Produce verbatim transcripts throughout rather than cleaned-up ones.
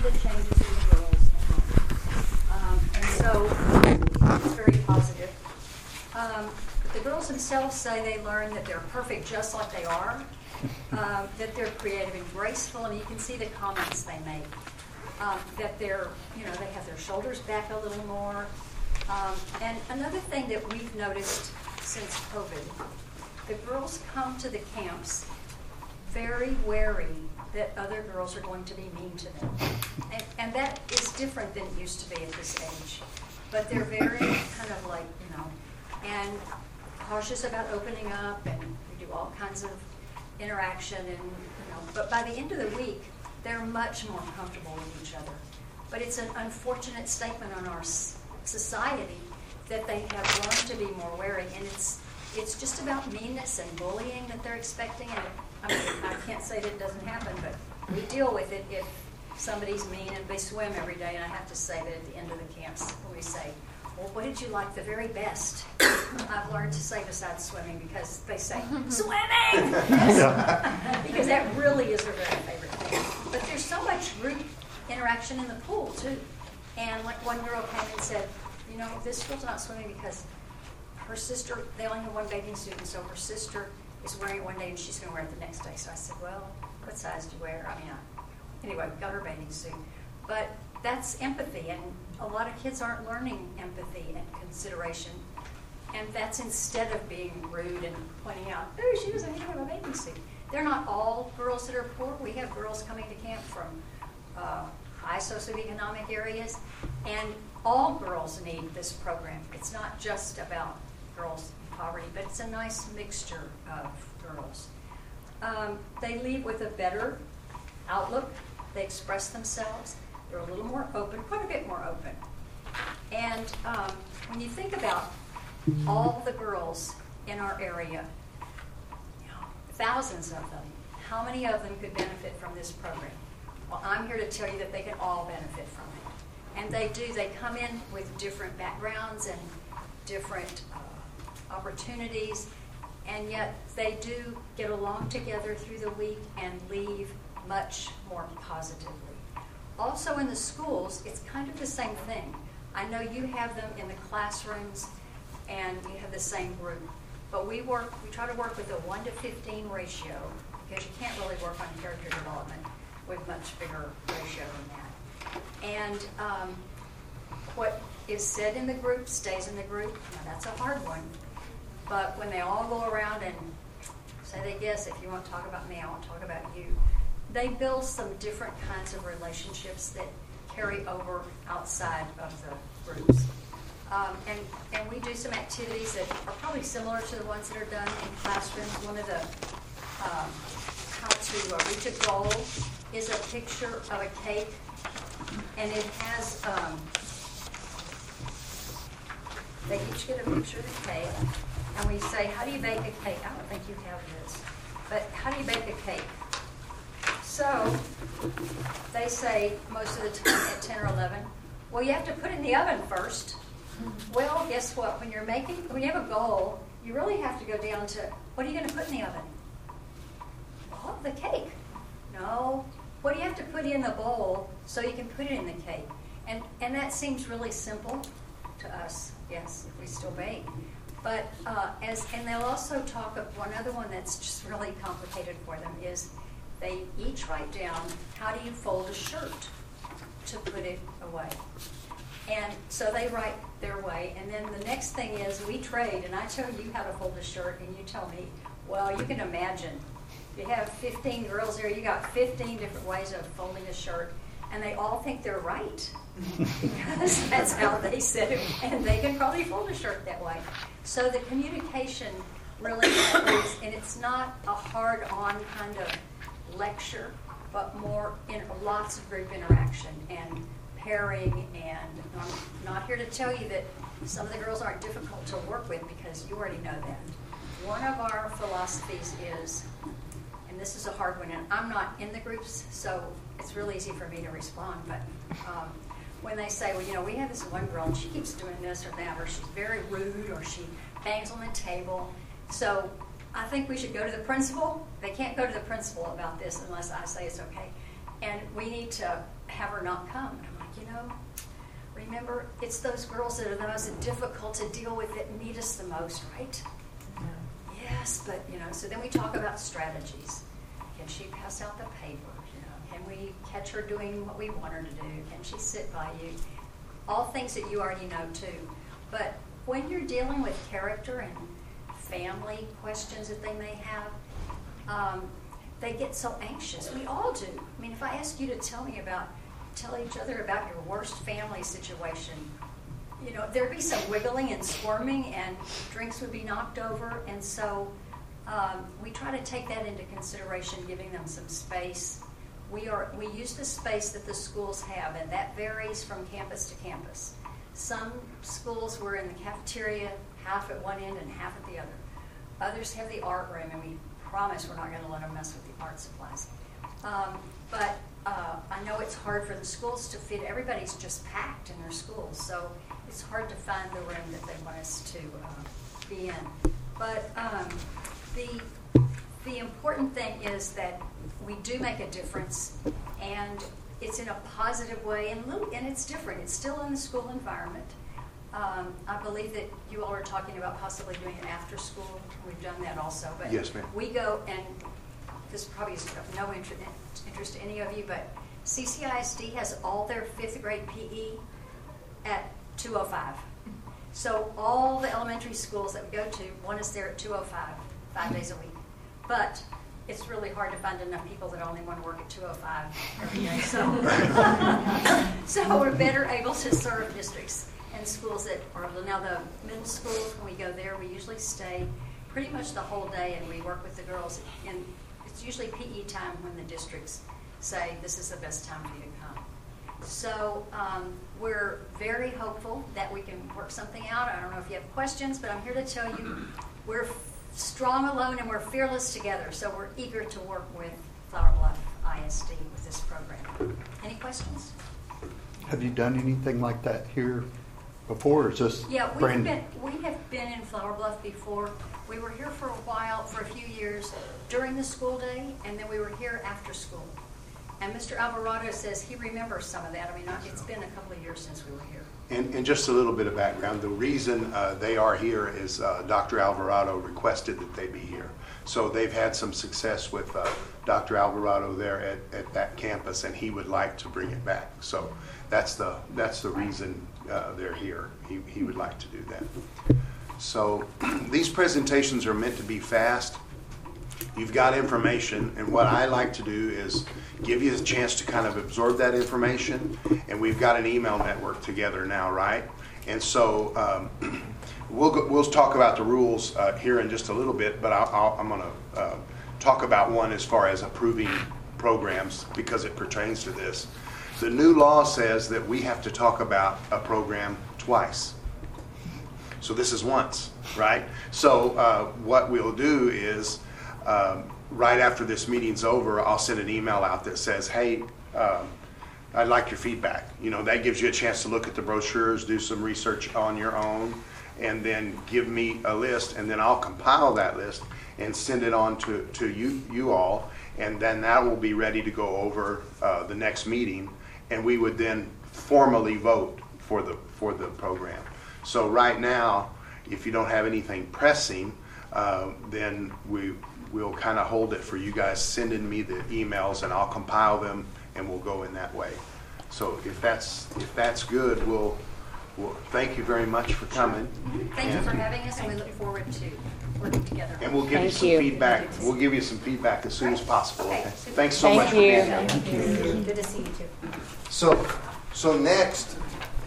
the changes in the girls. Um, and so it's very positive. Um, the girls themselves say they learn that they're perfect just like they are, um, that they're creative and graceful, and you can see the comments they make. Um, that they're, you know, they have their shoulders back a little more. Um, and another thing that we've noticed since COVID, the girls come to the camps very wary that other girls are going to be mean to them. And, and that is different than it used to be at this age. But they're very kind of like, you know, and cautious about opening up, and we do all kinds of interaction, and, you know, but by the end of the week, they're much more comfortable with each other. But it's an unfortunate statement on our society that they have learned to be more wary, and it's it's just about meanness and bullying that they're expecting. And I mean, I can't say that it doesn't happen, but we deal with it if somebody's mean, and they swim every day. And I have to say that at the end of the camps, we say, well, what did you like the very best? I've learned to say besides swimming, because they say, swimming! Because that really is their very favorite thing. But there's so much group interaction in the pool, too. And like one girl came and said, you know, this girl's not swimming because her sister, they only have one bathing suit, and so her sister is wearing it one day and she's going to wear it the next day. So I said, well, what size do you wear? I mean, I, anyway, got her bathing suit. But that's empathy, and a lot of kids aren't learning empathy and consideration. And that's instead of being rude and pointing out, oh, she doesn't even have a bathing suit. They're not all girls that are poor. We have girls coming to camp from uh, high socioeconomic areas, and all girls need this program. It's not just about girls in poverty, but it's a nice mixture of girls. Um, they leave with a better outlook. They express themselves. They're a little more open, quite a bit more open. And um, when you think about all the girls in our area, you know, thousands of them, how many of them could benefit from this program? Well, I'm here to tell you that they can all benefit from it. And they do. They come in with different backgrounds and different uh, opportunities, and yet they do get along together through the week and leave much more positively. Also in the schools, it's kind of the same thing. I know you have them in the classrooms and you have the same group, but we work, we try to work with a one to fifteen ratio, because you can't really work on character development with much bigger ratio than that. And um, what is said in the group stays in the group. Now that's a hard one, but when they all go around and say they guess, if you want to talk about me, I want to talk about you, they build some different kinds of relationships that carry over outside of the groups. Um, and, and we do some activities that are probably similar to the ones that are done in classrooms. One of the um, how to uh, reach a goal is a picture of a cake, and it has, um, they each get a picture of the cake, and we say, how do you bake a cake? I don't think you have this, but how do you bake a cake? So they say most of the time at ten or eleven, well, you have to put it in the oven first. Well, guess what? When you're making, when you have a goal, you really have to go down to, what are you going to put in the oven? Well, the cake. No. What do you have to put in the bowl so you can put it in the cake? And and that seems really simple to us, yes, if we still bake. But uh, as and they'll also talk of one other one that's just really complicated for them is they each write down, how do you fold a shirt to put it away? And so they write their way, and then the next thing is we trade, and I tell you how to fold a shirt, and you tell me, well, you can imagine. You have fifteen girls there, you got fifteen different ways of folding a shirt, and they all think they're right, because that's how they said it, and they can probably fold a shirt that way. So the communication really matters, and it's not a hard-on kind of lecture, but more in lots of group interaction and pairing. And I'm not here to tell you that some of the girls aren't difficult to work with, because you already know that. One of our philosophies is, and this is a hard one, and I'm not in the groups, so it's real easy for me to respond, but um, when they say, well, you know, we have this one girl and she keeps doing this or that, or she's very rude, or she bangs on the table, so I think we should go to the principal. They can't go to the principal about this unless I say it's okay. and we need to have her not come. And I'm like, you know, remember, it's those girls that are the most difficult to deal with that need us the most, right? Yeah. Yes, but, you know, so then we talk about strategies. Can she pass out the paper? You know, can we catch her doing what we want her to do? Can she sit by you? All things that you already know, too. But when you're dealing with character and family questions that they may have, um, they get so anxious. We all do. I mean, if I ask you to tell me about, tell each other about your worst family situation, you know, there'd be some wiggling and squirming, and drinks would be knocked over. And so um, we try to take that into consideration, giving them some space. We are we use the space that the schools have, and that varies from campus to campus. Some schools were in the cafeteria, half at one end and half at the other. Others have the art room, and we promise we're not going to let them mess with the art supplies. Um, but uh, I know it's hard for the schools to fit. Everybody's just packed in their schools, so it's hard to find the room that they want us to uh, be in. But um, the the important thing is that we do make a difference, and it's in a positive way, and, little, and it's different. It's still in the school environment. Um, I believe that you all are talking about possibly doing it after school. We've done that also. But yes, ma'am. We go, and this probably is of no interest, interest to any of you, but C C I S D has all their fifth grade P E at two oh five. So all the elementary schools that we go to, one is there at two oh five, five days a week. But it's really hard to find enough people that only want to work at two oh five every day. So, so we're better able to serve districts and schools that are, now the middle schools, when we go there, we usually stay pretty much the whole day, and we work with the girls. And it's usually P E time when the districts say this is the best time for you to come. So um, we're very hopeful that we can work something out. I don't know if you have questions, but I'm here to tell you we're strong alone and we're fearless together. So we're eager to work with Flower Bluff I S D with this program. Any questions? Have you done anything like that here before, or is this Yeah, we've brand been, we have been in Flower Bluff before. We were here for a while, for a few years, during the school day, and then we were here after school. And Mister Alvarado says he remembers some of that. I mean, it's been a couple of years since we were here. And, and just a little bit of background, the reason uh, they are here is uh, Doctor Alvarado requested that they be here. So they've had some success with uh, Doctor Alvarado there at, at that campus, and he would like to bring it back. So that's the that's the reason uh, they're here. He, he would like to do that. So these presentations are meant to be fast. You've got information, and what I like to do is give you a chance to kind of absorb that information, and we've got an email network together now, right? And so um, we'll go, we'll talk about the rules uh, here in just a little bit, but I'll, I'll, I'm going to uh, talk about one as far as approving programs because it pertains to this. The new law says that we have to talk about a program twice. So this is once, right? So uh, what we'll do is um, right after this meeting's over, I'll send an email out that says, hey, um, I'd like your feedback. You know, that gives you a chance to look at the brochures, do some research on your own, and then give me a list, and then I'll compile that list and send it on to, to you, you all, and then that will be ready to go over uh, the next meeting, and we would then formally vote for the, for the program. So right now, if you don't have anything pressing, uh, then we we'll kind of hold it for you guys sending me the emails, and I'll compile them, and we'll go in that way. So if that's if that's good, we'll, we'll thank you very much for coming. Thank you for having us, and we look forward to working together. And we'll give Thank you some you. feedback. We'll give you some feedback as soon as possible. Okay. Okay? Thanks so Thank much you. for being here. Thank you. Good to see you too. So, so next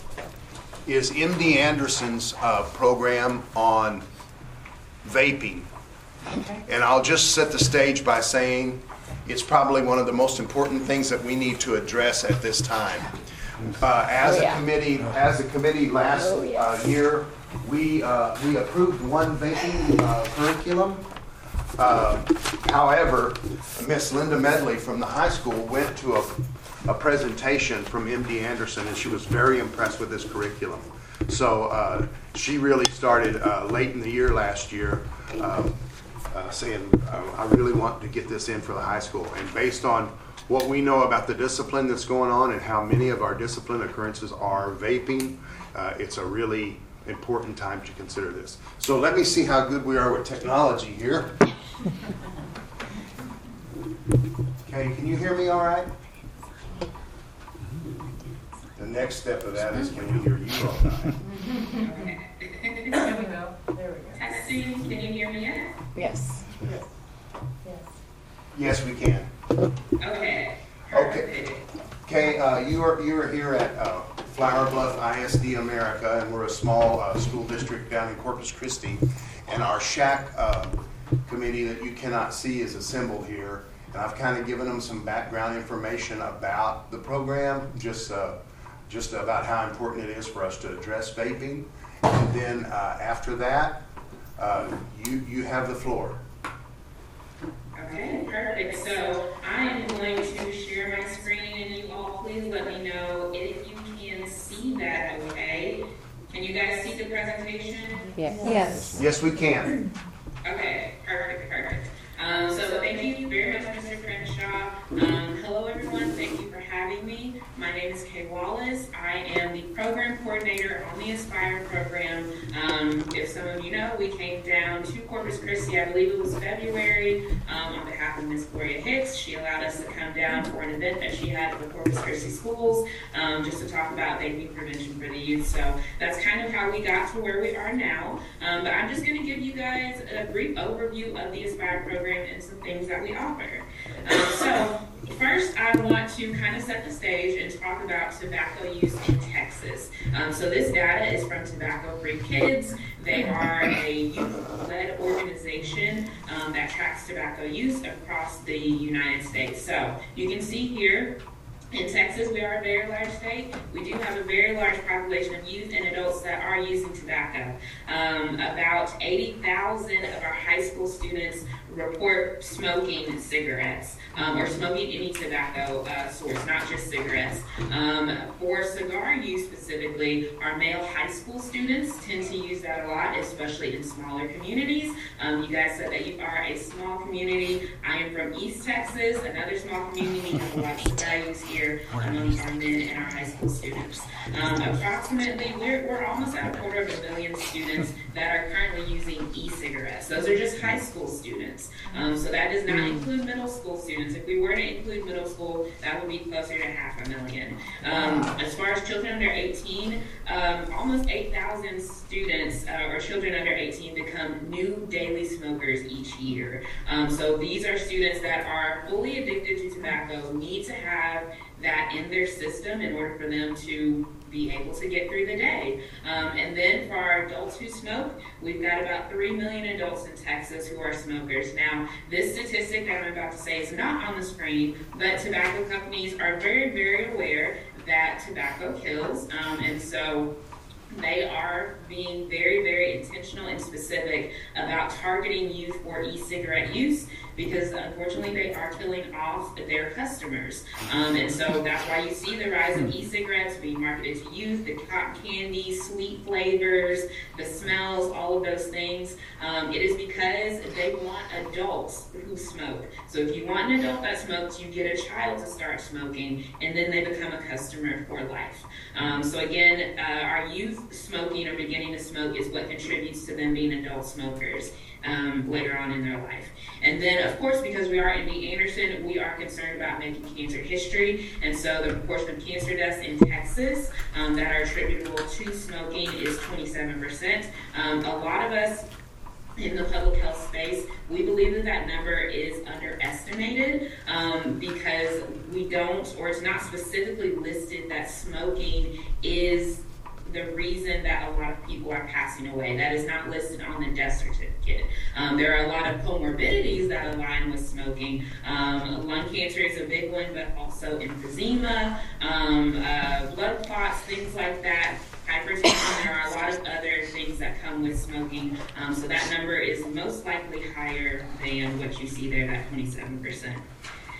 is M D Anderson's uh, program on vaping. And I'll just set the stage by saying it's probably one of the most important things that we need to address at this time. Uh, as Oh, yeah. a committee, as a committee last Oh, yeah. uh, year, we uh, we approved one vaping uh, curriculum. Uh, however, Miss Linda Medley from the high school went to a, a presentation from M D Anderson, and she was very impressed with this curriculum. So uh, she really started uh, late in the year last year uh, uh, saying, uh, I really want to get this in for the high school. And based on what we know about the discipline that's going on and how many of our discipline occurrences are vaping, uh, it's a really important time to consider this. So let me see how good we are with technology here. Okay, can you hear me all right? The next step of that is, can we hear you all right? Okay. There we go. There we go. Testing, can you hear me yet? Yes. Yes. Yes, we can. Okay. Okay. Okay, uh, you are you are here at uh, Flower Bluff I S D America, and we're a small uh, school district down in Corpus Christi. And our SHAC uh, committee that you cannot see is assembled here. And I've kind of given them some background information about the program, just uh, just about how important it is for us to address vaping. And then uh, after that, uh, you you have the floor. Okay, perfect. So I am going to share my screen, and you all please let me know if you can see that okay. Can you guys see the presentation? Yes. Yes. Yes, we can. Okay, perfect, perfect. Um, so thank you very much, Mister Crenshaw. Um, hello, everyone. Thank you for having me. My name is Kay Wallace. I am the program coordinator on the Aspire program. Um, if some of you know, we came down to Corpus Christi, I believe it was February, um, on behalf of Miz Gloria Hicks. She allowed us to come down for an event that she had for Corpus Christi schools, um, just to talk about vaping prevention for the youth. So that's kind of how we got to where we are now. Um, but I'm just going to give you guys a brief overview of the Aspire program and some things that we offer. Um, so first, I want to kind of set the stage and talk about tobacco use in Texas. Um, so this data is from Tobacco Free Kids. They are a youth-led organization um, that tracks tobacco use across the United States. So you can see here, in Texas, we are a very large state. We do have a very large population of youth and adults that are using tobacco. Um, about eighty thousand of our high school students report smoking cigarettes um, or smoking any tobacco uh, source, not just cigarettes. Um, for cigar use specifically, our male high school students tend to use that a lot, especially in smaller communities. Um, you guys said that you are a small community. I am from East Texas, another small community. We have a lot of cigar use here among our men and our high school students. Um, approximately, we're, we're almost at a quarter of a million students that are currently using e-cigarettes. Those are just high school students. Um, so that does not include middle school students. If we were to include middle school, that would be closer to half a million. Um, as far as children under eighteen, um, almost eight thousand students uh, or children under eighteen become new daily smokers each year. Um, so these are students that are fully addicted to tobacco, need to have that in their system in order for them to be able to get through the day. Um, and then for our adults who smoke, we've got about three million adults in Texas who are smokers. Now, this statistic that I'm about to say is not on the screen, but tobacco companies are very, very aware that tobacco kills. Um, and so they are being very, very intentional and specific about targeting youth for e-cigarette use, because unfortunately they are killing off their customers. Um, and so that's why you see the rise of e-cigarettes being marketed to youth, the cotton candy, sweet flavors, the smells, all of those things. Um, it is because they want adults who smoke. So if you want an adult that smokes, you get a child to start smoking, and then they become a customer for life. Um, so again, uh, our youth smoking or beginning to smoke is what contributes to them being adult smokers um, later on in their life. And then, of course, because we are M D Anderson, we are concerned about making cancer history. And so the proportion of cancer deaths in Texas um, that are attributable to smoking is twenty-seven percent. Um, a lot of us in the public health space, we believe that that number is underestimated um, because we don't, or it's not specifically listed that smoking is the reason that a lot of people are passing away. That is not listed on the death certificate. Um, there are a lot of comorbidities that align with smoking. Um, lung cancer is a big one, but also emphysema, um, uh, blood clots, things like that. Hypertension, there are a lot of other things that come with smoking. Um, so that number is most likely higher than what you see there, that twenty-seven percent.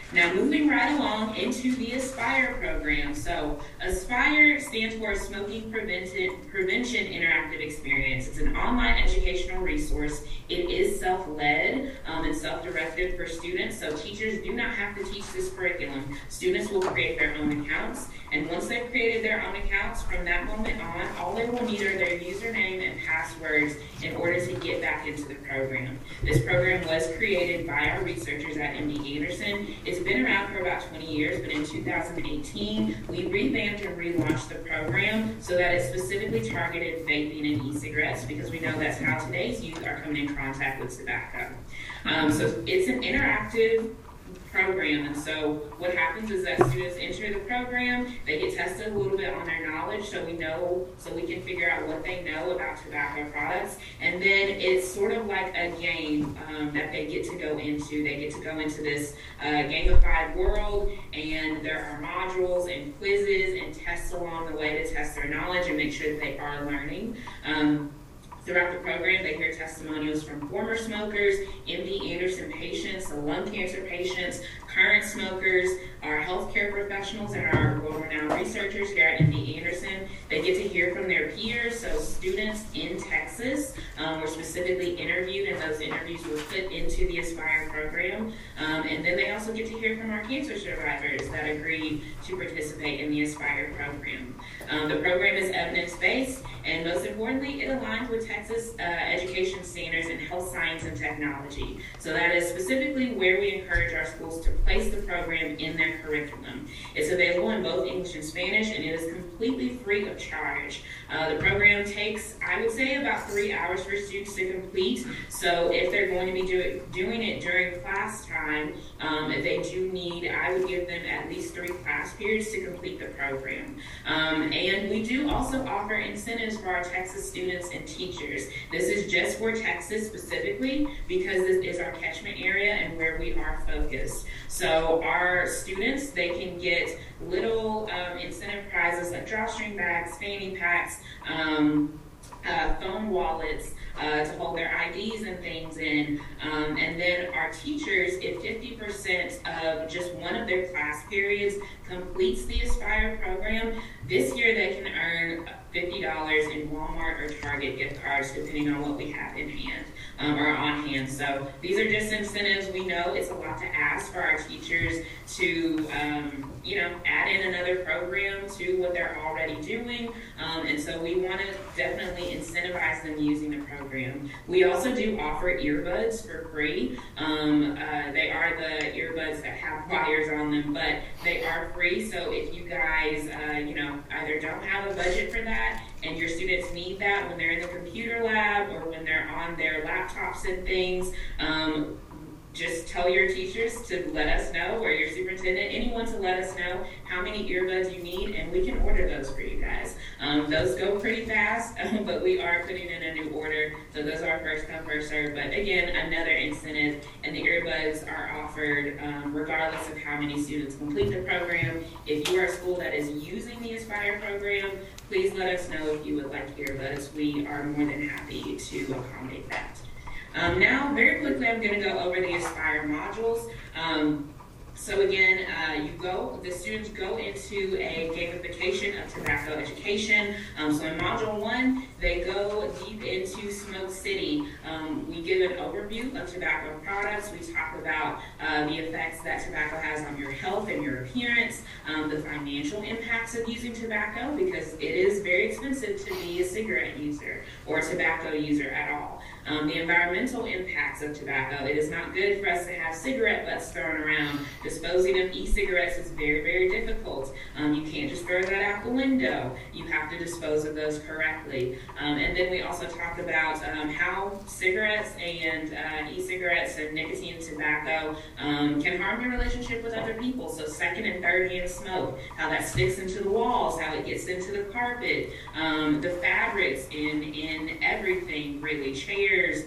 Now, moving right along into the ASPIRE program. So, ASPIRE stands for Smoking Prevention, Prevention Interactive Experience. It's an online educational resource. It is self-led um, and self-directed for students, so teachers do not have to teach this curriculum. Students will create their own accounts, and once they've created their own accounts, from that moment on, all they will need are their username and passwords in order to get back into the program. This program was created by our researchers at M D Anderson. It's been around for about twenty years, but in two thousand eighteen, we revamped and relaunched the program so that it's specifically targeted vaping and e-cigarettes, because we know that's how today's youth are coming in contact with tobacco. Um, so it's an interactive program, and so what happens is that students enter the program, they get tested a little bit on their knowledge, so we know, so we can figure out what they know about tobacco products, and then it's sort of like a game um, that they get to go into. They get to go into this uh, gamified world, and there are modules and quizzes and tests along the way to test their knowledge and make sure that they are learning. Um, Throughout the program, they hear testimonials from former smokers, M D Anderson patients, so lung cancer patients, current smokers, our healthcare professionals, and our world-renowned researchers here at M D Anderson. They get to hear from their peers, so students in Texas um, were specifically interviewed, and those interviews were put into the ASPIRE program. Um, and then they also get to hear from our cancer survivors that agreed to participate in the ASPIRE program. Um, the program is evidence-based, and most importantly, it aligns with Texas uh, education standards in health science and technology. So that is specifically where we encourage our schools to place the program in their curriculum. It's available in both English and Spanish, and it is completely free of charge. Uh, the program takes, I would say, about three hours for students to complete. So if they're going to be do it, doing it during class time, um, if they do need, I would give them at least three class periods to complete the program. Um, and we do also offer incentives for our Texas students and teachers. This is just for Texas specifically, because this is our catchment area and where we are focused. So our students, they can get little um, incentive prizes like drawstring bags, fanny packs, um, uh, phone wallets uh, to hold their I Ds and things in. Um, and then our teachers, if fifty percent of just one of their class periods completes the ASPIRE program, this year they can earn fifty dollars in Walmart or Target gift cards, depending on what we have in hand um, or on hand. So these are just incentives. We know it's a lot to ask for our teachers to, um, you know, add in another program to what they're already doing. Um, and so we want to definitely incentivize them using the program. We also do offer earbuds for free. Um, uh, they are the earbuds that have wires on them, but they are free. So if you guys, uh, you know, either don't have a budget for that, and your students need that when they're in the computer lab or when they're on their laptops and things, um, just tell your teachers to let us know, or your superintendent, anyone to let us know how many earbuds you need, and we can order those for you guys. Um, those go pretty fast, but we are putting in a new order, so those are first come, first served. But again, another incentive, and the earbuds are offered um, regardless of how many students complete the program. If you are a school that is using the ASPIRE program, please let us know if you would like earbuds. We are more than happy to accommodate that. Um, now, very quickly, I'm going to go over the ASPIRE modules. Um, so again, uh, you go, the students go into a gamification of tobacco education. Um, so in module one, they go deep into Smoke City. Um, we give an overview of tobacco products. We talk about uh, the effects that tobacco has on your health and your appearance, um, the financial impacts of using tobacco, because it is very expensive to be a cigarette user or a tobacco user at all. Um, the environmental impacts of tobacco. It is not good for us to have cigarette butts thrown around. Disposing of e-cigarettes is very, very difficult. Um, you can't just throw that out the window. You have to dispose of those correctly. Um, and then we also talk about um, how cigarettes and uh, e-cigarettes and nicotine tobacco um, can harm your relationship with other people. So second and third hand smoke, how that sticks into the walls, how it gets into the carpet, um, the fabrics in, in everything really, chairs,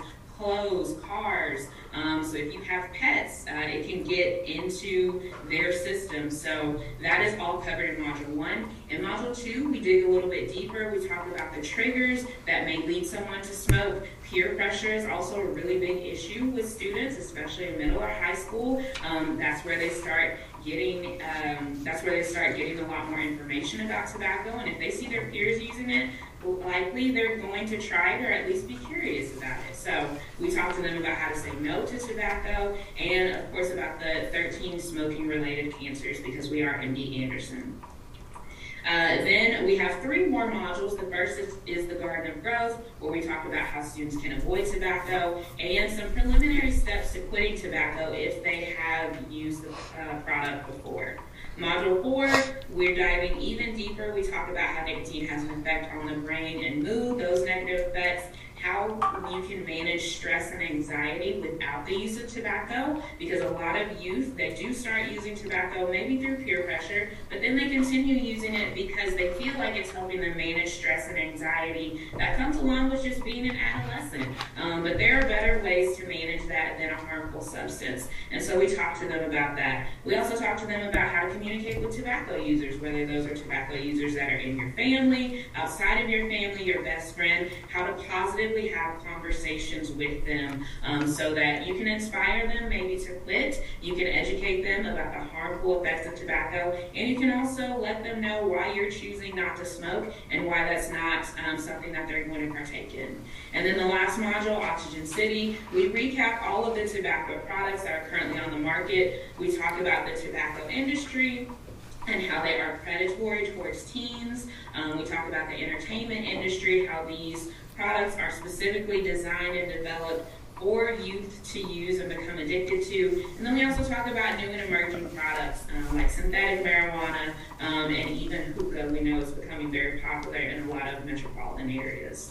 clothes, cars. Um, so if you have pets, uh, it can get into their system. So that is all covered in Module one. In Module two, we dig a little bit deeper. We talk about the triggers that may lead someone to smoke. Peer pressure is also a really big issue with students, especially in middle or high school. Um, that's where they start getting, um, that's where they start getting a lot more information about tobacco. And if they see their peers using it, likely they're going to try it or at least be curious about it. So we talk to them about how to say no to tobacco, and of course about the thirteen smoking related cancers, because we are M D Anderson. Uh, then we have three more modules. The first is, is the Garden of Growth, where we talk about how students can avoid tobacco and some preliminary steps to quitting tobacco if they have used the uh, product before. Module four, we're diving even deeper. We talk about how nicotine has an effect on the brain and mood, those negative effects, how you can manage stress and anxiety without the use of tobacco, because a lot of youth, they do start using tobacco maybe through peer pressure, but then they continue using it because they feel like it's helping them manage stress and anxiety that comes along with just being an adolescent. Um, but there are better ways to manage that than a harmful substance. And so we talk to them about that. We also talk to them about how to communicate with tobacco users, whether those are tobacco users that are in your family, outside of your family, your best friend, how to positively have conversations with them um, so that you can inspire them maybe to quit. You can educate them about the harmful effects of tobacco, and you can also let them know why you're choosing not to smoke and why that's not um, something that they're going to partake in. And then the last module, Oxygen City, we recap all of the tobacco products that are currently on the market. We talk about the tobacco industry and how they are predatory towards teens. Um, we talk about the entertainment industry, how these products are specifically designed and developed for youth to use and become addicted to. And then we also talk about new and emerging products um, like synthetic marijuana um, and even hookah. We know is becoming very popular in a lot of metropolitan areas.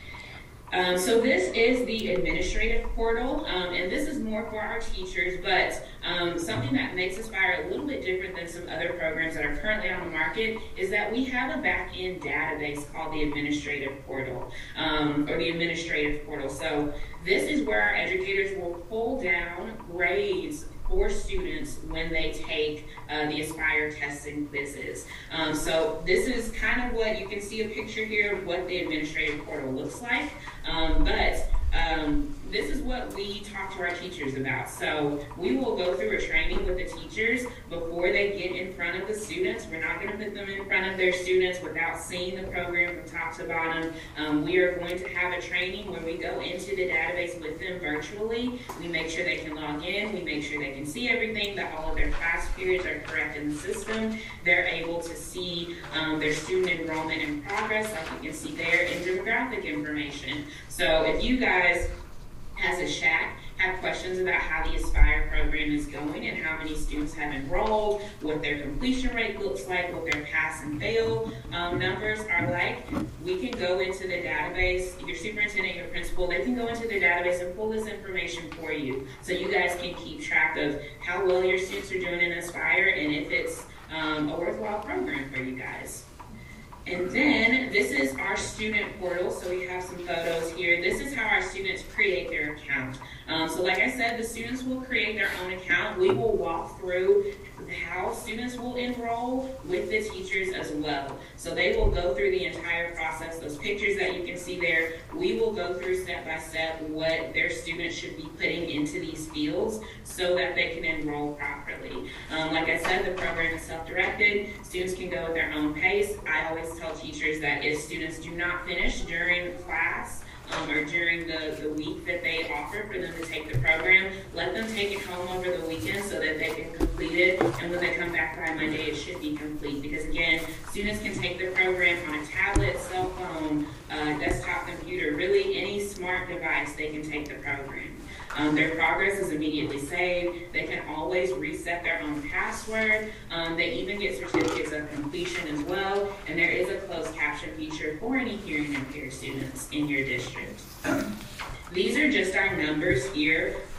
Um, so this is the administrative portal, um, and this is more for our teachers, but um, something that makes Aspire a little bit different than some other programs that are currently on the market is that we have a back-end database called the administrative portal, um, or the administrative portal. So this is where our educators will pull down grades for students when they take uh, the Aspire tests and quizzes. Um, so this is kind of what you can see a picture here of what the administrative portal looks like. Um, but um, this is what we talk to our teachers about. So we will go through a training with the teachers before they get in front of the students. We're not going to put them in front of their students without seeing the program from top to bottom. Um, we are going to have a training where we go into the database with them virtually. We make sure they can log in. We make sure they can see everything, that all of their class periods are correct in the system. They're able to see um, their student enrollment in progress, like you can see there, and demographic information. So if you guys, as a Shack, have questions about how the Aspire program is going and how many students have enrolled, what their completion rate looks like, what their pass and fail um, numbers are like, we can go into the database. Your superintendent, your principal, they can go into the database and pull this information for you so you guys can keep track of how well your students are doing in Aspire and if it's um, a worthwhile program for you guys. And then this is our student portal, so we have some photos here. This is how our students create their account. Um, so like I said, the students will create their own account. We will walk through how students will enroll with the teachers as well. So they will go through the entire process. Those pictures that you can see there, we will go through step by step what their students should be putting into these fields so that they can enroll properly. Um, like I said, the program is self-directed. Students can go at their own pace. I always tell teachers that if students do not finish during class, Um, or during the, the week that they offer for them to take the program, let them take it home over the weekend so that they can complete it, and when they come back by Monday it should be complete, because again, students can take the program on a tablet, cell phone, uh, desktop computer, really any smart device they can take the program. Um, their progress is immediately saved. They can always reset their own password. Um, they even get certificates of completion as well. And there is a closed caption feature for any hearing impaired students in your district. These are just our numbers here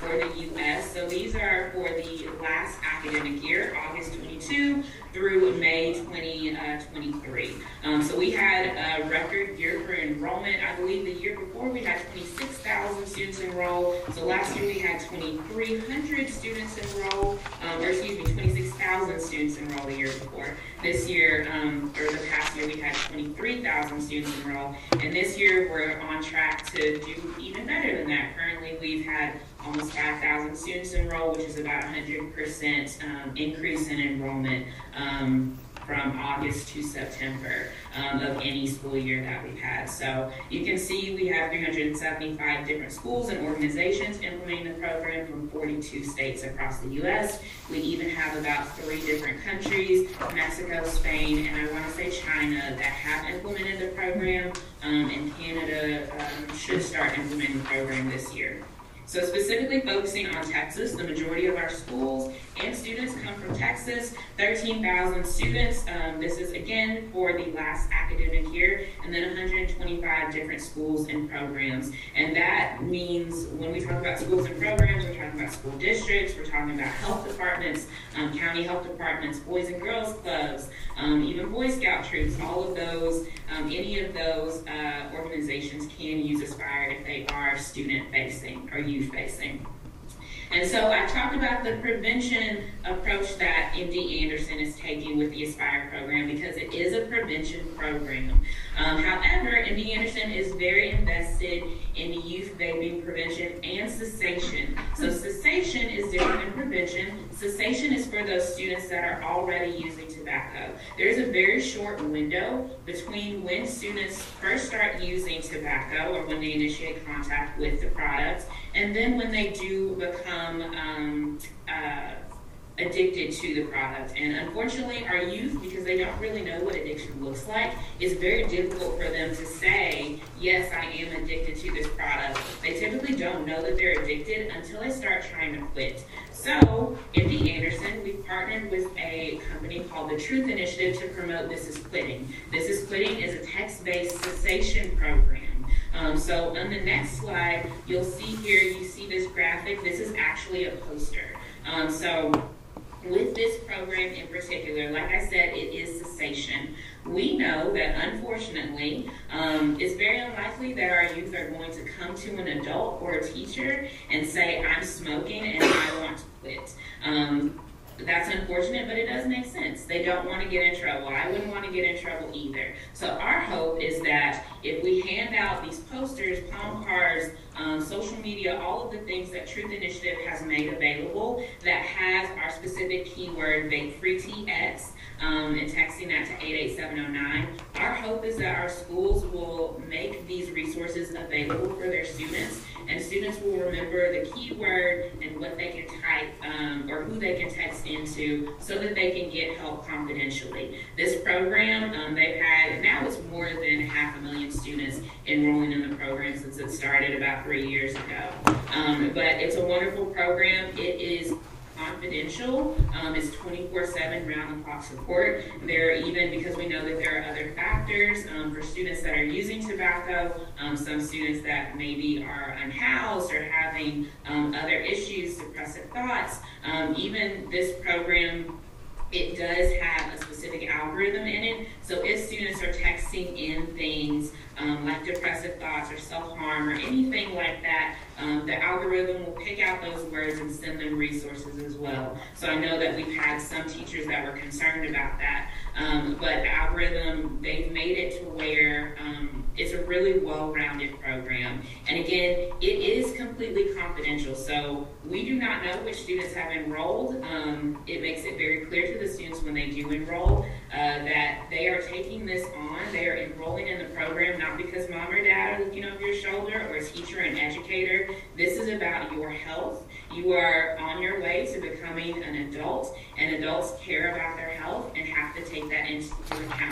for the U S. So these are for the last academic year, August twenty-two through May twenty twenty-three. Um, so we had a record year for enrollment. I believe the year before we had twenty-six thousand students enroll. So last year we had twenty-three hundred students enroll, um, or excuse me, twenty-six thousand students enroll the year before. This year, um, or the past year, we had twenty-three thousand students enroll. And this year we're on track to do even better than that. Currently we've had almost five thousand students enroll, which is about one hundred percent um, increase in enrollment um, from August to September um, of any school year that we've had. So you can see we have three hundred seventy-five different schools and organizations implementing the program from forty-two states across the U S. We even have about three different countries, Mexico, Spain, and I want to say China, that have implemented the program, um, and Canada um, should start implementing the program this year. So specifically focusing on Texas, the majority of our schools and students come from Texas, thirteen thousand students. Um, this is again for the last academic year, and then one hundred twenty-five different schools and programs. And that means when we talk about schools and programs, we're talking about school districts, we're talking about health departments, um, county health departments, boys and girls clubs, um, even Boy Scout troops, all of those, um, any of those uh, organizations can use Aspire if they are student facing or youth facing. And so I talked about the prevention approach that M D Anderson is taking with the Aspire program because it is a prevention program. Um, however, M D Anderson is very invested in youth vaping prevention and cessation. So cessation is different than prevention. Cessation is for those students that are already using tobacco. There is a very short window between when students first start using tobacco or when they initiate contact with the product, and then when they do become um, uh, addicted to the product. And unfortunately, our youth, because they don't really know what addiction looks like, it's very difficult for them to say, yes, I am addicted to this product. They typically don't know that they're addicted until they start trying to quit. So, M D Anderson, we've partnered with a company called the Truth Initiative to promote This Is Quitting. This Is Quitting is a text-based cessation program. Um, so on the next slide, you'll see here, you see this graphic. This is actually a poster. Um, so with this program in particular, like I said, it is cessation. We know that unfortunately, um, it's very unlikely that our youth are going to come to an adult or a teacher and say, I'm smoking and I want to quit. Um, That's unfortunate, but it does make sense. They don't want to get in trouble. I wouldn't want to get in trouble either. So our hope is that if we hand out these posters, palm cards, um, social media, all of the things that Truth Initiative has made available that has our specific keyword, Vape Free T X, um, and texting that to eight eight seven oh nine, our hope is that our schools will make these resources available for their students, and students will remember the keyword and what they can type um, or who they can text into so that they can get help confidentially. This program, um, they've had, now it's more than half a million students enrolling in the program since it started about three years ago. Um, but it's a wonderful program. It is confidential. Um, it's twenty-four seven round-the-clock support. There are even, because we know that there are other factors um, for students that are using tobacco, um, some students that maybe are unhoused or having um, other issues, depressive thoughts. Um, even this program, it does have a specific algorithm in it. So if students are texting in things um, like depressive thoughts or self-harm or anything like that, um, the algorithm will pick out those words and send them resources as well. So I know that we've had some teachers that were concerned about that. Um, but the algorithm, they've made it to where um, it's a really well-rounded program. And again, it is completely confidential. So we do not know which students have enrolled. Um, it makes it very clear to the students when they do enroll uh, that they are taking this on. They are enrolling in the program not because mom or dad are looking over your shoulder or a teacher and educator. This is about your health. You are on your way to becoming an adult, and adults care about their health and have to take that into account.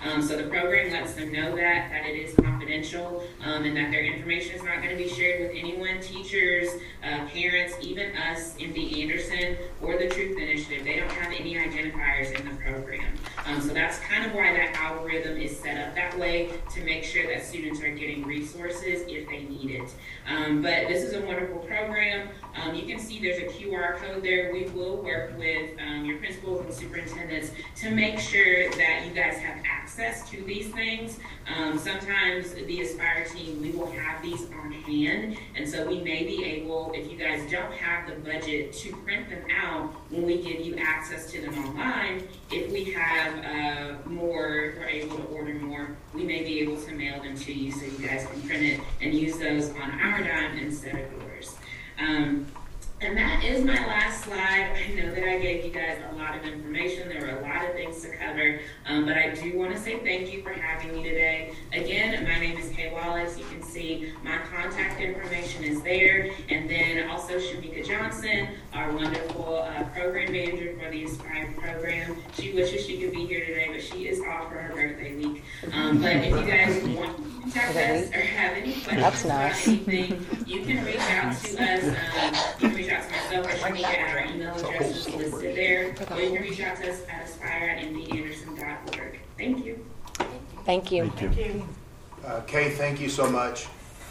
Um, so the program lets them know that, that it is confidential, um, and that their information is not going to be shared with anyone, teachers, uh, parents, even us, M D Anderson, or the Truth Initiative. They don't have any identifiers in the program. Um, so that's kind of why that algorithm is set up that way, to make sure that students are getting resources if they need it. Um, but this is a wonderful program. Um, you can see there's a Q R code there. We will work with um, your principals and superintendents to make sure that you guys have access to these things. Um, sometimes the Aspire team, we will have these on hand, and so we may be able, if you guys don't have the budget to print them out when we give you access to them online, if we have uh, more, we're able to order more, we may be able to mail them to you so you guys can print it and use those on our dime instead of yours. Um, and that is my last slide. I know that I gave you guys a lot of information. There were a lot of things to cover, um, but I do want to say thank you for having me today. Again, my name is Kay Wallace. You can see my contact information is there. And then also Shamika Johnson, our wonderful uh, program manager for the Aspire program. She wishes she could be here today, but she is off for her birthday week. Um, but if you guys want to contact us or have any questions That's about nice. anything, you can reach out to us. Um, you can reach out to myself or Shamika at our email address is listed there, or you can reach out to us at aspire at m d anderson dot org. Thank you. Thank you. Thank you. Uh, Kay, thank you so much.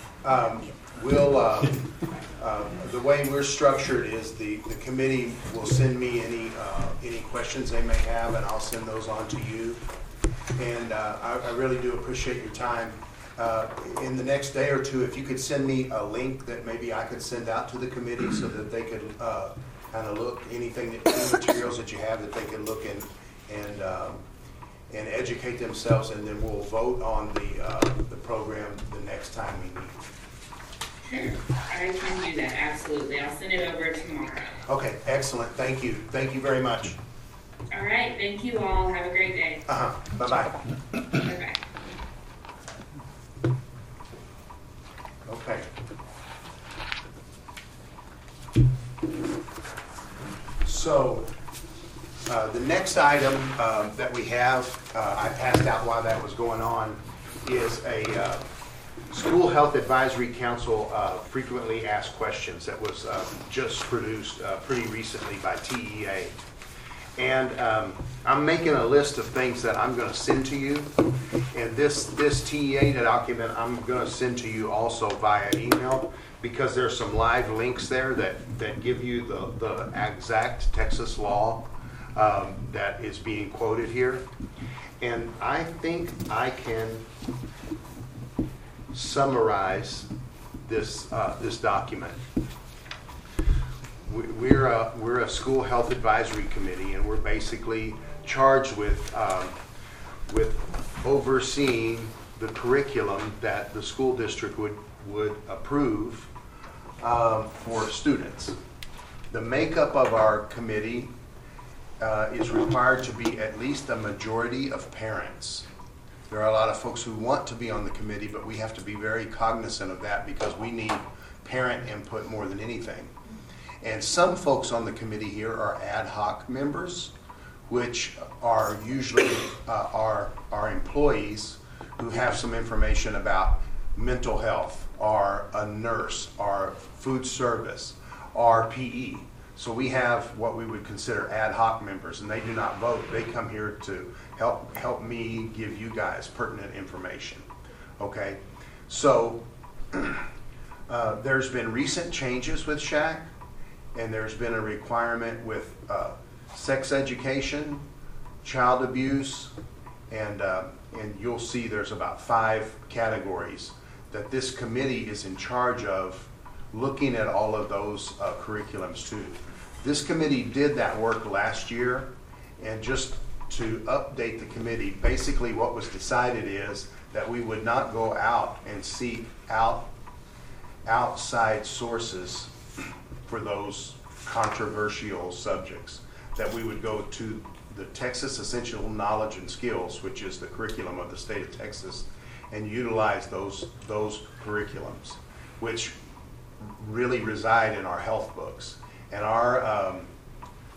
Um, We'll, uh, uh, the way we're structured is the, the committee will send me any, uh, any questions they may have, and I'll send those on to you. And uh, I, I really do appreciate your time. Uh, in the next day or two, if you could send me a link that maybe I could send out to the committee so that they could uh, kind of look, anything, that, any materials that you have that they can look and, and, um, and educate themselves, and then we'll vote on the, uh, the program the next time we meet. Sure, I can do that, absolutely. I'll send it over tomorrow. Okay, excellent. Thank you. Thank you very much. All right, thank you all. Have a great day. Uh-huh. Bye-bye. Bye-bye. Okay. So, uh, the next item uh, that we have, uh, I passed out while that was going on, is a uh, School Health Advisory Council uh, frequently asked questions that was uh, just produced uh, pretty recently by T E A. And um, I'm making a list of things that I'm going to send to you. And this, this T E A document I'm going to send to you also via email, because there's some live links there that, that give you the, the exact Texas law um, that is being quoted here. And I think I can summarize this, uh, this document. We're a, we're a school health advisory committee, and we're basically charged with, um, with overseeing the curriculum that the school district would, would approve um, for students. The makeup of our committee uh, is required to be at least a majority of parents. There are a lot of folks who want to be on the committee, but we have to be very cognizant of that because we need parent input more than anything. And some folks on the committee here are ad hoc members, which are usually uh, our, our employees who have some information about mental health, or a nurse, or food service, or P E. So we have what we would consider ad hoc members, and they do not vote. They come here to help, help me give you guys pertinent information, okay? So uh, there's been recent changes with S H A C. And there's been a requirement with uh, sex education, child abuse, and, uh, and you'll see there's about five categories that this committee is in charge of, looking at all of those uh, curriculums too. This committee did that work last year, and just to update the committee, basically what was decided is that we would not go out and seek out outside sources for those controversial subjects, that we would go to the Texas Essential Knowledge and Skills, which is the curriculum of the state of Texas, and utilize those, those curriculums, which really reside in our health books. And our, um,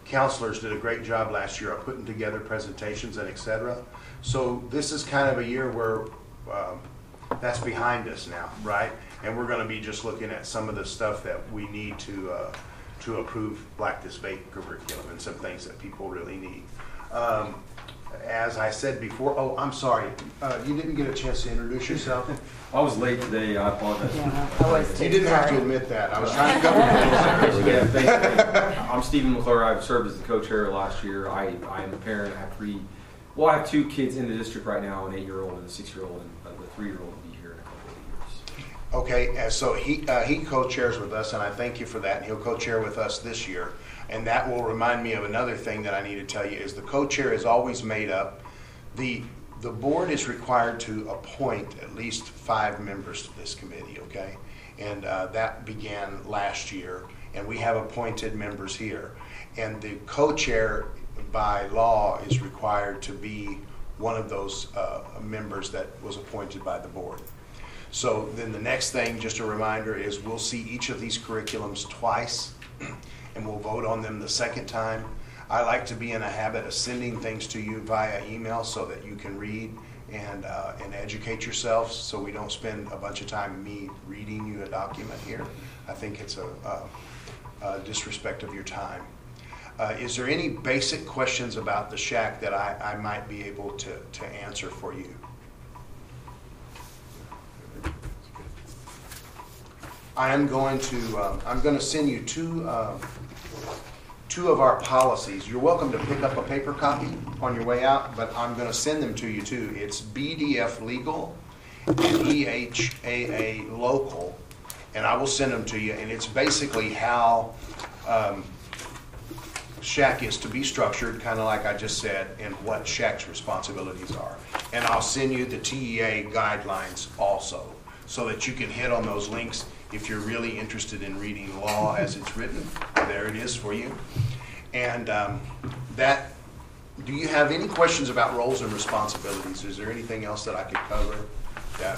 counselors did a great job last year of putting together presentations and et cetera. So this is kind of a year where um, that's behind us now, right? And we're going to be just looking at some of the stuff that we need to uh, to approve Black This Vape curriculum and some things that people really need. Um, as I said before, oh, I'm sorry, uh, you didn't get a chance to introduce yourself. I was late today, I apologize. Yeah, I was You too, didn't have to sorry. admit that. I was trying to cover you. Yeah, thank you. I'm Stephen McClure. I've served as the co-chair last year. I, I am a parent. I have three, well, I have two kids in the district right now, an eight-year-old and a six-year-old, and uh, the three-year-old will be here in a couple of years. Okay, uh, so he uh, he co-chairs with us, and I thank you for that. And he'll co-chair with us this year. And that will remind me of another thing that I need to tell you is the co-chair is always made up. The the board is required to appoint at least five members to this committee, okay? And uh, that began last year, and we have appointed members here. And the co-chair by law is required to be one of those uh, members that was appointed by the board. So then the next thing, just a reminder, is we'll see each of these curriculums twice, and we'll vote on them the second time. I like to be in a habit of sending things to you via email so that you can read and uh, and educate yourselves, so we don't spend a bunch of time me reading you a document here. I think it's a, a, a disrespect of your time. Uh, is there any basic questions about the shack that I, I might be able to, to answer for you? I am going to um, I'm going to send you two uh, two of our policies. You're welcome to pick up a paper copy on your way out, but I'm going to send them to you too. It's B D F Legal and E H A A Local, and I will send them to you. And it's basically how um, shack is to be structured, kind of like I just said, and what shack's responsibilities are. And I'll send you the T E A guidelines also, so that you can hit on those links if you're really interested in reading law as it's written. There it is for you. And um, that, do you have any questions about roles and responsibilities? Is there anything else that I could cover? Yeah.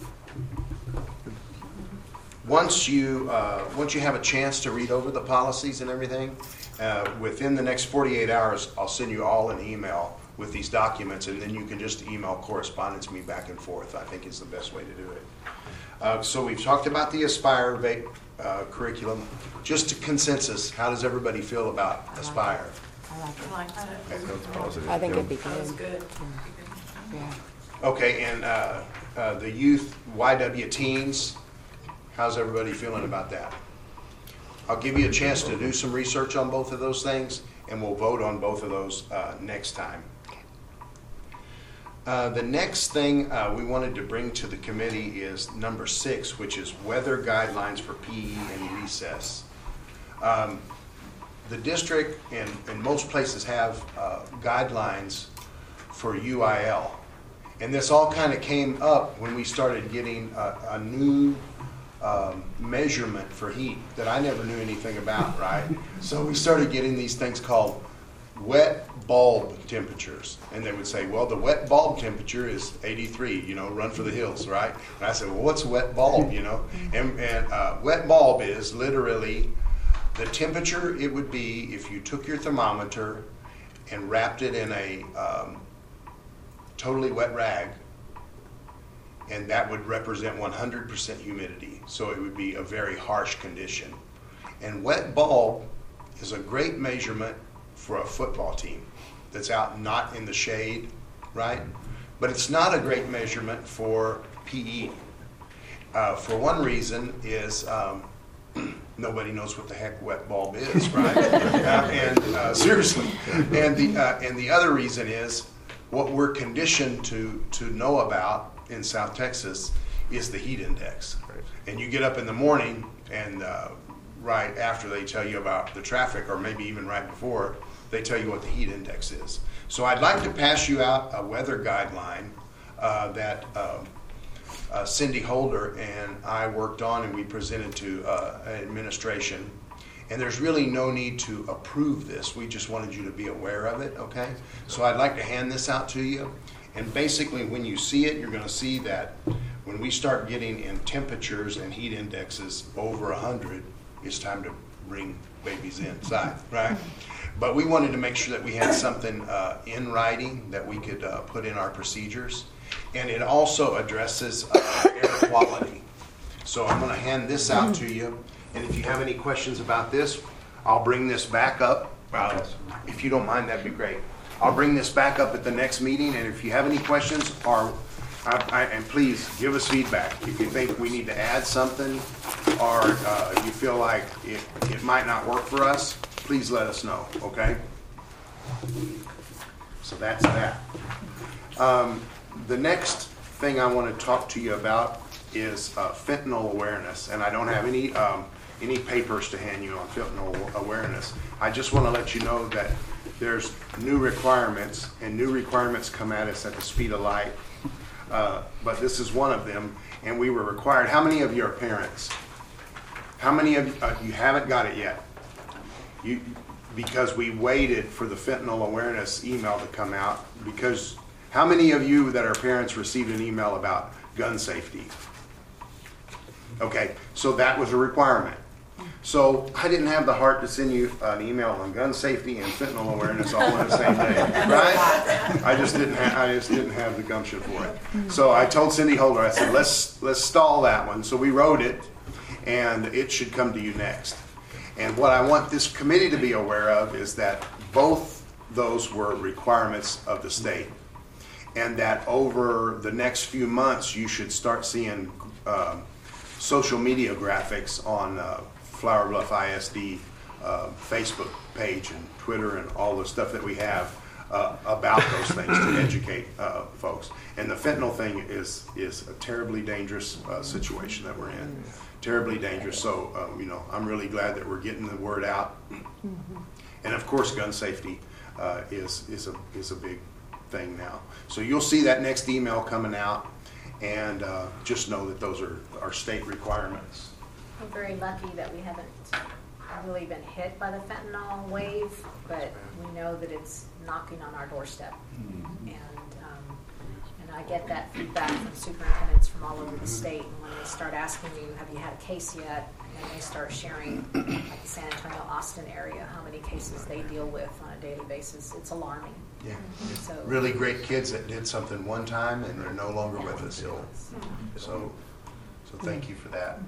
Once you, uh, once you have a chance to read over the policies and everything, uh, within the next forty-eight hours, I'll send you all an email with these documents, and then you can just email correspondence me back and forth. I think is the best way to do it. Uh, so we've talked about the Aspire vape uh, curriculum. Just a consensus, how does everybody feel about Aspire? I like it. Like that. I think it'd be That was good. good. Yeah. Okay, and uh, uh, the youth Y W teens, how's everybody feeling about that? I'll give you a chance to do some research on both of those things, and we'll vote on both of those uh, next time. Uh, the next thing uh, we wanted to bring to the committee is number six, which is weather guidelines for P E and recess. Um, the district and, and most places have uh, guidelines for U I L. And this all kind of came up when we started getting a, a new um, measurement for heat that I never knew anything about, right? So we started getting these things called wet bulb temperatures, and they would say, well, the wet bulb temperature is eighty-three, you know, run for the hills, right? And I said, well, what's a wet bulb, you know? And, and uh, wet bulb is literally the temperature it would be if you took your thermometer and wrapped it in a um, totally wet rag, and that would represent one hundred percent humidity, so it would be a very harsh condition. And wet bulb is a great measurement for a football team that's out not in the shade, right? But it's not a great measurement for P E. Uh, for one reason is um, nobody knows what the heck wet bulb is, right? uh, and uh, seriously, and the uh, and the other reason is what we're conditioned to to know about in South Texas is the heat index. Right. And you get up in the morning and uh, right after they tell you about the traffic, or maybe even right before, they tell you what the heat index is. So I'd like to pass you out a weather guideline uh, that uh, uh, Cindy Holder and I worked on, and we presented to uh, administration. And there's really no need to approve this. We just wanted you to be aware of it, okay? So I'd like to hand this out to you. And basically, when you see it, you're going to see that when we start getting in temperatures and heat indexes over one hundred, it's time to bring babies inside, right? But we wanted to make sure that we had something uh, in writing that we could uh, put in our procedures. And it also addresses uh, air quality. So I'm going to hand this out to you. And if you have any questions about this, I'll bring this back up. Uh, if you don't mind, that'd be great. I'll bring this back up at the next meeting. And if you have any questions, or I, I, and please give us feedback. If you think we need to add something, or uh, you feel like it, it might not work for us, please let us know, okay? So that's that. Um, the next thing I want to talk to you about is uh, fentanyl awareness, and I don't have any um, any papers to hand you on fentanyl awareness. I just want to let you know that there's new requirements, and new requirements come at us at the speed of light. Uh, but this is one of them, and we were required. How many of you are parents? How many of you, uh, you haven't got it yet? You, because we waited for the fentanyl awareness email to come out. Because how many of you that are parents received an email about gun safety? Okay, so that was a requirement. So I didn't have the heart to send you an email on gun safety and fentanyl awareness all in the same day, right? I just didn't. Ha- I just didn't have the gumption for it. So I told Cindy Holder, I said, let's let's stall that one. So we wrote it, and it should come to you next. And what I want this committee to be aware of is that both those were requirements of the state, and that over the next few months you should start seeing uh, social media graphics on uh, Flower Bluff I S D uh, Facebook page and Twitter and all the stuff that we have uh, about those things to educate uh, folks. And the fentanyl thing is is a terribly dangerous uh, situation that we're in. Terribly dangerous. So, um, you know, I'm really glad that we're getting the word out. And of course, gun safety uh, is is a is a big thing now. So you'll see that next email coming out, and uh, just know that those are our state requirements. We're very lucky that we haven't really been hit by the fentanyl wave, but we know that it's knocking on our doorstep. Mm-hmm. And um, and I get that feedback from superintendents from all over the state. And when they start asking you, have you had a case yet? And they start sharing, like the San Antonio, Austin area, how many cases they deal with on a daily basis, it's alarming. Yeah. So Really great kids that did something one time and they're no longer with us. So, so, so thank you for that.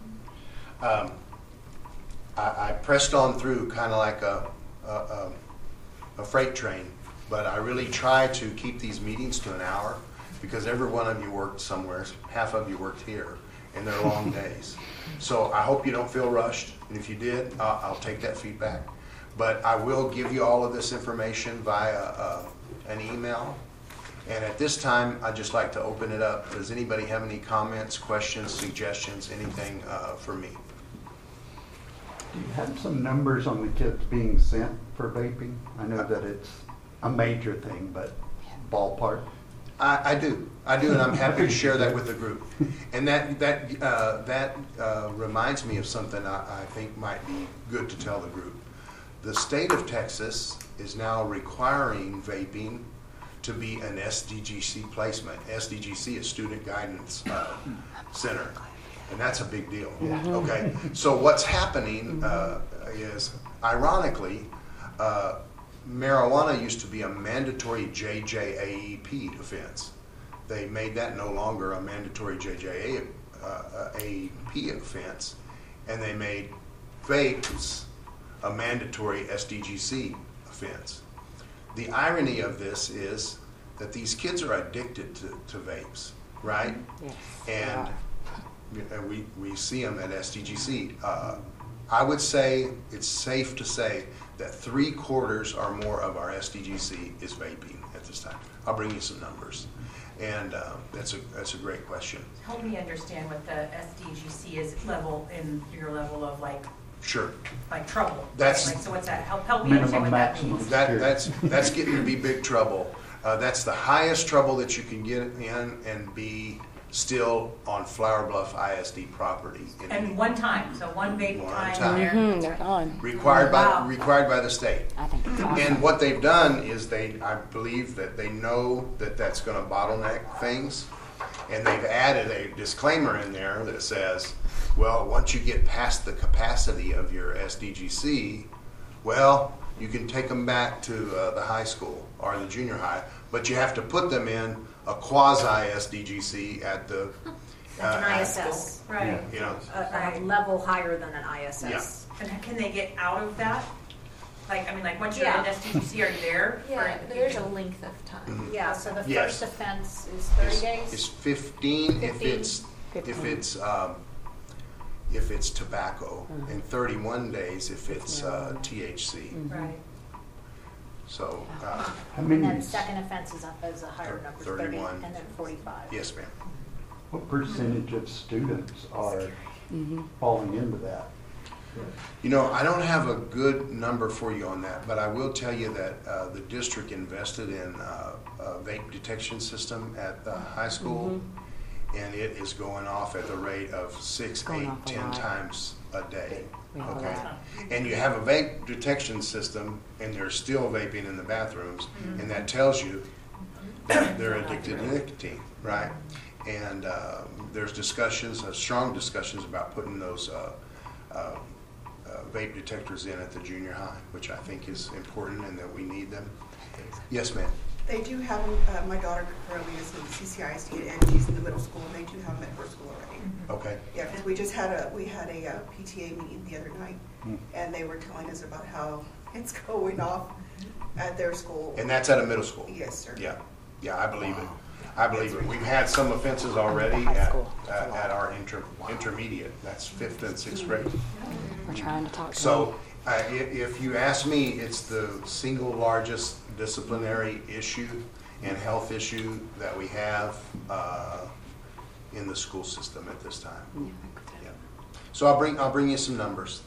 Um, I, I pressed on through kind of like a, a, a freight train, but I really try to keep these meetings to an hour because every one of you worked somewhere, half of you worked here, and they're long days. So I hope you don't feel rushed, and if you did, uh, I'll take that feedback. But I will give you all of this information via uh, an email. And at this time, I'd just like to open it up. Does anybody have any comments, questions, suggestions, anything uh, for me? Do you have some numbers on the kids being sent for vaping? I know that it's a major thing, but ballpark. I, I do, I do, and I'm happy to share that with the group. And that that uh, that uh, reminds me of something I, I think might be good to tell the group. The state of Texas is now requiring vaping to be an S D G C placement. S D G C is Student Guidance uh, Center, and that's a big deal. Okay, so what's happening uh, is, ironically, uh, marijuana used to be a mandatory J J A E P offense. They made that no longer a mandatory J J A E P offense, and they made vapes a mandatory S D G C offense. The irony of this is that these kids are addicted to, to vapes, right? Yes. And yeah. we, we see them at S D G C. Uh, I would say it's safe to say that three quarters or more of our S D G C is vaping at this time. I'll bring you some numbers. And uh, that's a that's a great question. Help me understand what the S D G C is level in your level of like Sure. like trouble. That's like, so what's that? Help help me understand what that means. That that's that's getting to be big trouble. Uh, that's the highest trouble that you can get in and be still on Flower Bluff I S D property. In And one time, so one vape One time, time. there. Mm-hmm, they're gone. Required Wow. by required by the state. I think it's awesome. And what they've done is they, I believe that they know that that's going to bottleneck things, and they've added a disclaimer in there that says, well, once you get past the capacity of your S D G C, well, you can take them back to uh, the high school or the junior high, but you have to put them in a quasi S D G C at the That's an uh, I S S, Right. you know. a, a level higher than an I S S. And can they get out of that? Like, I mean, like, once you're Yeah. in S D G C, are you there? Yeah, Or you there's a can- length of time. Yeah, so the Yes. first offense is thirty It's, days? it's fifteen if fifteen. it's if Fifteen. it's um, if it's tobacco, and thirty-one days if it's uh, T H C. Right. So uh, How And many, then second offense is a, is a higher number, thirty, thirty-one. and then forty-five. yes, ma'am. what percentage of students are falling into that? You know, I don't have a good number for you on that, but I will tell you that uh, the district invested in uh, a vape detection system at the high school, and it is going off at the rate of six, Going eight, off a ten lot. times a day. We have a Okay, lot. and you have a vape detection system, and they're still vaping in the bathrooms, and that tells you that they're addicted to nicotine, right? And uh, there's discussions, uh, strong discussions about putting those uh, uh, uh, vape detectors in at the junior high, which I think is important and that we need them. Yes, ma'am. They do have them, uh, my daughter currently is in C C I S D and she's in the middle school, and they do have them at her school already. Okay. Yeah, because we just had a, we had a uh, P T A meeting the other night, Hmm. and they were telling us about how it's going off at their school. And that's at a middle school? Yes, sir. Yeah, yeah, I believe it. I believe it. We've had some offenses already High at, school. at at our inter, intermediate. That's fifth and sixth grade. We're trying to talk to them. So uh, i- if you ask me, it's the single largest disciplinary issue and health issue that we have uh, in the school system at this time. Yeah. So I'll bring, I'll bring you some numbers.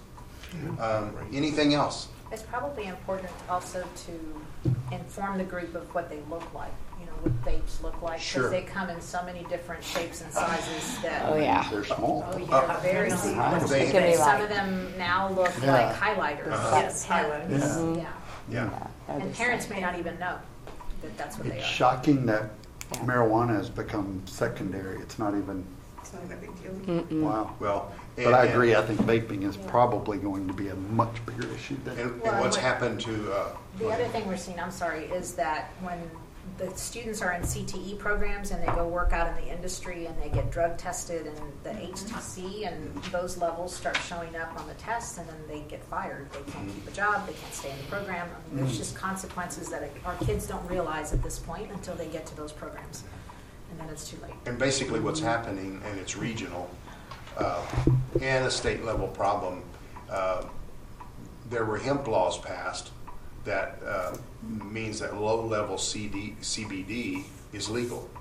Um, Anything else? It's probably important also to inform the group of what they look like, you know, what vapes look like. Sure. Because they come in so many different shapes and sizes that. Oh, yeah. They're small. Oh, yeah, very Hide 'em. They- It can be Some like- of them now look Yeah. like highlighters. Uh-huh. Yes, highlighters. Yeah. Yeah. Yeah. They're And the parents same. may not even know that that's what they It's are. shocking that Yeah. marijuana has become secondary. It's not even, It's not even a big deal. Mm-mm. wow. Well. But I and- agree, I think vaping is probably going to be a much bigger issue And than, and Well, what's what- happened to, uh, The other thing we're seeing, I'm sorry, is that when the students are in C T E programs and they go work out in the industry and they get drug tested and the H T C and those levels start showing up on the tests, and then they get fired. They can't keep a job, they can't stay in the program. I mean, there's just consequences that our kids don't realize at this point until they get to those programs. And then it's too late. and basically what's happening, and it's regional, uh, and a state level problem, uh, there were hemp laws passed that uh, means that low-level C D, C B D is legal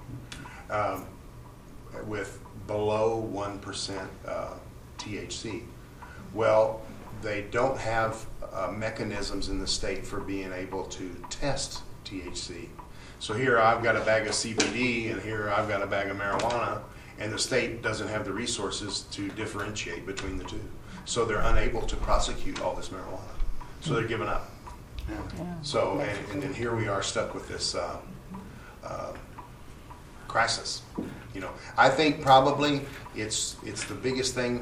um, with below one percent uh, T H C. Well, they don't have uh, mechanisms in the state for being able to test T H C. So here I've got a bag of C B D and here I've got a bag of marijuana, and the state doesn't have the resources to differentiate between the two. So they're unable to prosecute all this marijuana. So they're giving up. yeah. So, and, and then here we are stuck with this uh, uh, crisis. You know, I think probably it's it's the biggest thing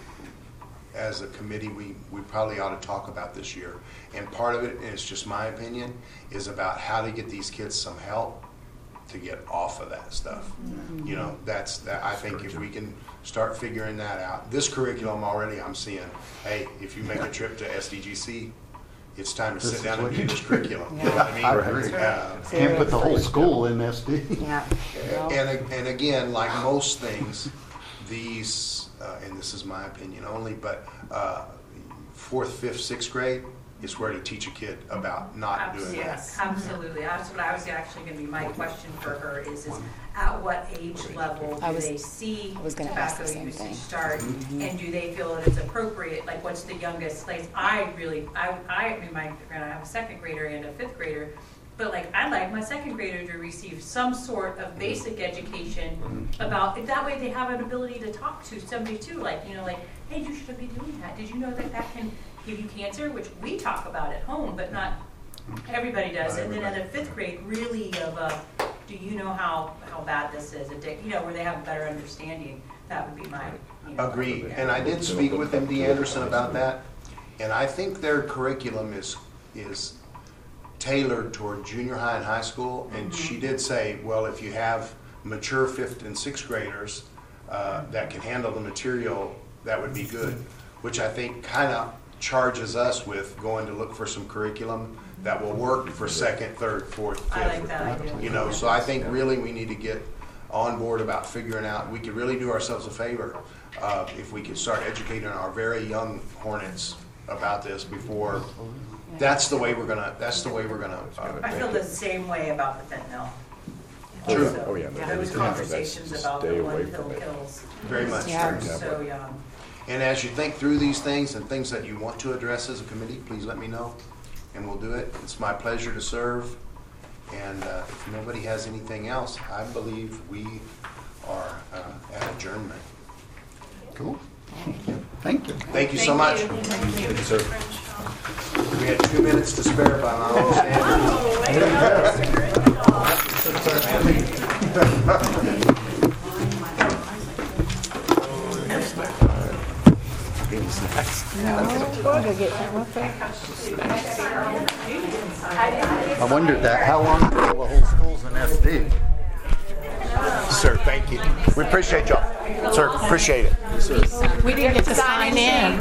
as a committee we, we probably ought to talk about this year. And part of it, and it's just my opinion, is about how to get these kids some help to get off of that stuff. You know, that's that. I think if we can start figuring that out, this curriculum already, I'm seeing, hey, if you make a trip to S D G C, it's time to This sit is down and what do you- this curriculum. You know Yeah. what I mean? I agree. Uh, Can't put the whole school in S D. Yeah. No. and, and again, like most things, these, uh, and this is my opinion only, but uh, fourth, fifth, sixth grade is where to teach a kid about not doing that. Yes, absolutely. That's what I was actually going to be, my question for her is, is at what age level I do was- they see I was gonna ask tobacco the same usage thing. start? Mm-hmm. And do they feel that it's appropriate? Like, what's the youngest place? I really, I, I, I mean, my, I have a second grader and a fifth grader, but like, I'd like my second grader to receive some sort of basic education about, that way they have an ability to talk to somebody too, like, you know, like, hey, you shouldn't be doing that. Did you know that that can give you cancer? Which we talk about at home, but not everybody does. Not And then at a fifth grade, really of a, do you know how, how bad this is? Addic- You know, where they have a better understanding. That would be my, you know. Agreed. And I did speak with M D Anderson about that, and I think their curriculum is is tailored toward junior high and high school. And she did say, well, if you have mature fifth and sixth graders uh, that can handle the material, that would be good, which I think kind of charges us with going to look for some curriculum that will work for second, third, fourth, fifth. I like that idea. You know, so I think really we need to get on board about figuring out, we could really do ourselves a favor uh, if we could start educating our very young Hornets about this before. That's the way we're gonna, that's the way we're gonna. uh, I feel the same way about the fentanyl. True. Also, Oh, yeah, but Those anything conversations that's about stay the away one from pill it. kills. Very much. Yeah. true. So young. And as you think through these things and things that you want to address as a committee, please let me know, and we'll do it. It's my pleasure to serve. And uh, if nobody has anything else, I believe we are uh, at adjournment. Cool. Thank you. Thank you so much. Thank you, sir. We had two minutes to spare by my understanding. Go get that real quick. I wondered that, how long ago the whole school's in S D? Sir, thank you. We appreciate y'all. Sir, appreciate it. We didn't get to sign in.